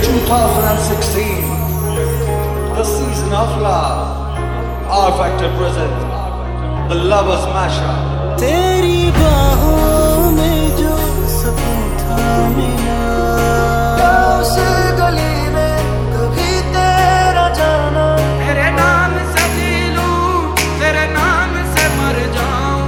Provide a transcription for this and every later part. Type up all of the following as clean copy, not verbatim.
2016, the season of love. R Factor presents the Lovers Mashup. तेरी बाहों में जो सुकून था मेरा, उस गली में कभी तेरा जाना। तेरे नाम से जी लूं, तेरे नाम से मर जाऊं।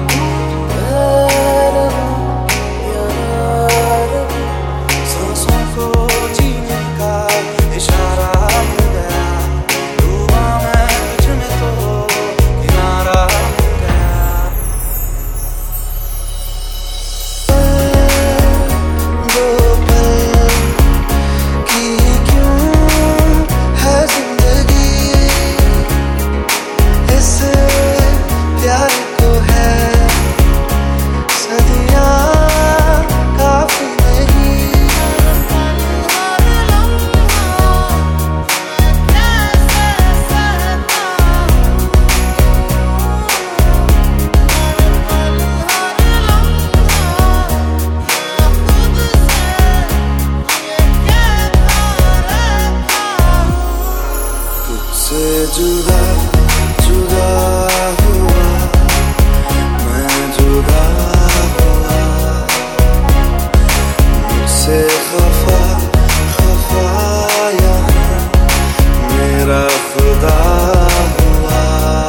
सांसों को जीने का इशारा मिल गया, डूबा मैं तुझ में तो किनारा मिल गया। दो पल की क्यों है जिंदगी, इस प्यार को है सदियां काफी नहीं। तुझसे जुदा जुदा हुआ मैं, जुदा हुआ मुझसे खफा खफा यहाँ मेरा खुदा हुआ।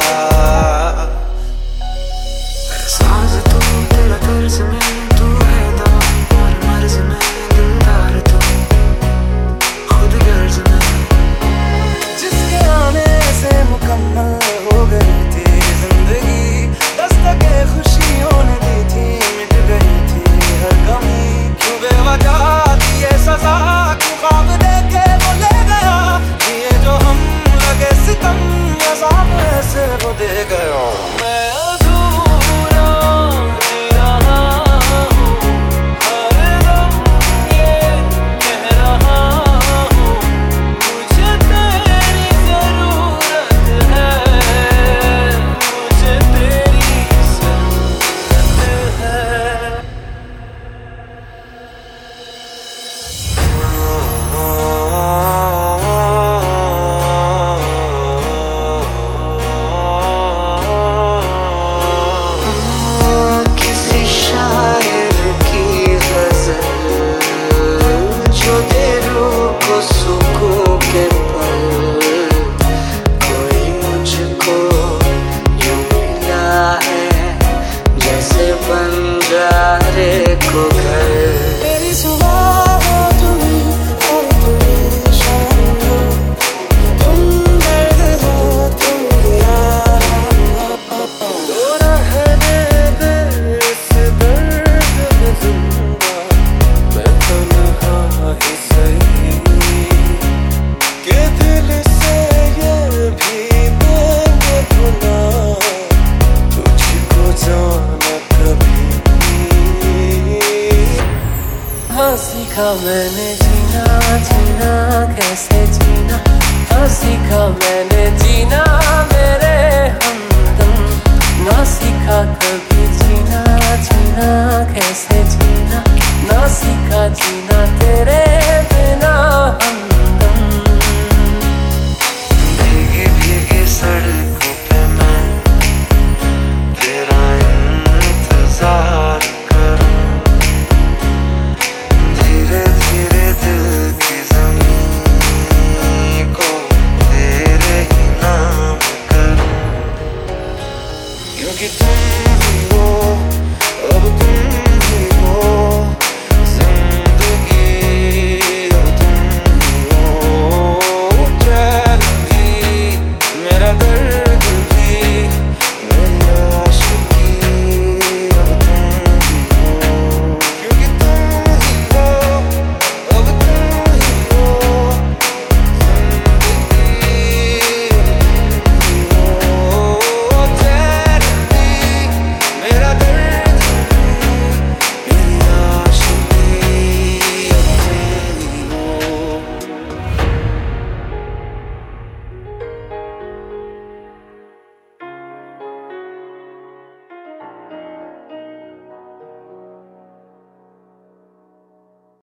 साज तू तेरा तर्ज में, तू है दवा और मर्ज में, दिलदार तू खुद गर्ज में। जिसके आने से मुकम्मल हो गई थी जिंदगी, दस्तके खुशियों ने दी थी, मिट गई थी हर कमी। क्यों बेवजह दिए सजा, क्यों ख्वाब देखे वो ले गया, ये जो हम लगे सितम अज़ाब ऐसे वो दे गया। मैं अधूरा जी रहा हूँ, हर दम ये कह रहा हूँ, मुझे तेरी जरूरत है, मुझे तेरी जरूरत है। किसी शायर की गजल जो दे रूह को सुकून के पल, कोई मुझको यूं मिला है जैसे बंजारे को घर। तेरी सुबह हो तुम और परेशान हो, तुम दर्द हो तुम यार हो, तो रहने दे इस दर्द में जिंदा मैं तन्हा ही सही, कि दिल से ये भी देंगे भुला तुझको जाना कभी। हाँ सीखा मैंने जीना, जीना कैसे जीना, हाँ सीखा मैंने जीना मेरे हमदम। ना सीखा कभी जीना, जीना कैसे जीना, ना सीखा जीना तेरे